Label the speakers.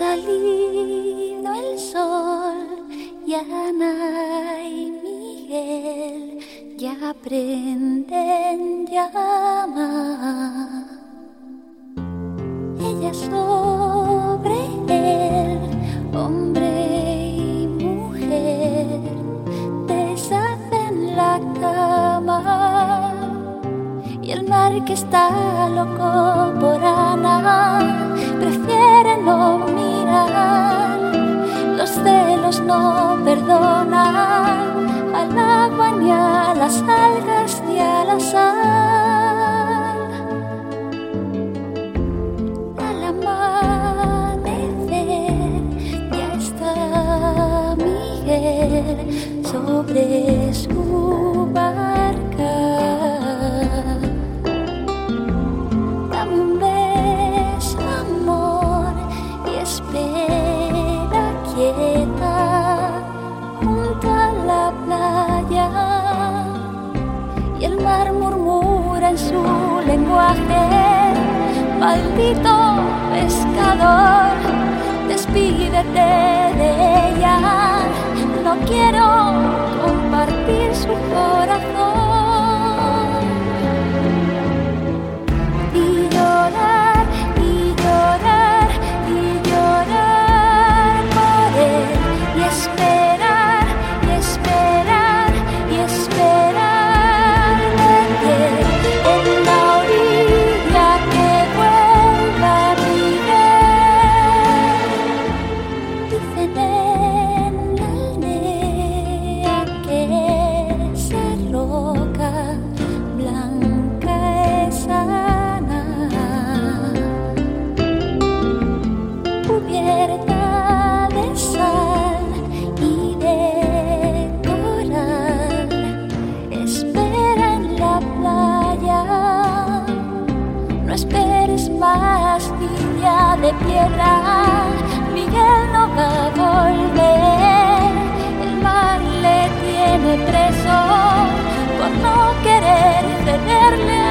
Speaker 1: salido el sol y Ana y Miguel ya prenden llama. Ella sobre él, hombre y mujer, deshacen la cama. Y el mar, que está loco por Ana, prefiere no mirar. Los celos no perdonan al agua, ni a las algas, ni a la sal. Al amanecer ya está Miguel sobre su barca. Dame un beso, amor, y espera quieta junto a la playa. Y el mar murmura en su lenguaje: maldito pescador, despídete de ella. No quiero compartir su corazón. Y llorar, y llorar, y llorar por él. Y esperar, y esperar, y esperar de él en la orilla que vuelva a Miguel. Dicen en la aldea que esa roca blanca es Ana, cubierta de sal y de coral. Espera en la playa, no esperes más, niña de piedra. Miguel no va a volver, el mar le tiene preso por no querer cederle